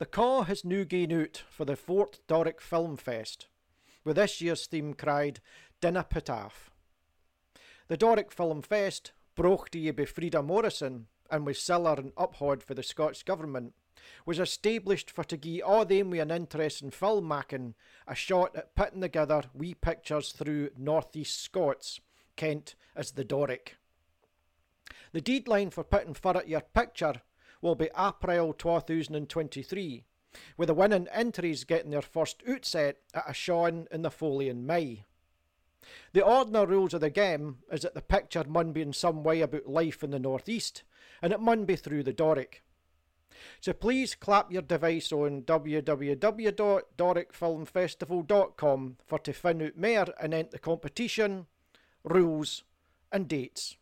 The caw has new gane out for the 4th Doric Film Fest, with this year's theme cried Dinna Put Off. The Doric Film Fest, brocht ye by Frida Morrison, and was siller and uphaud for the Scots Government, was established for to gie a' them with an interest in film making a shot at putting together wee pictures through North East Scots, kent as the Doric. The deadline for putting forward your picture will be April 2023, with the winning entries getting their first outset at a showing in the Foley in May. The ordinary rules of the game is that the picture mun be in some way about life in the North East, and it mun be through the Doric. So please clap your device on www.doricfilmfestival.com for to find out more and enter the competition, rules and dates.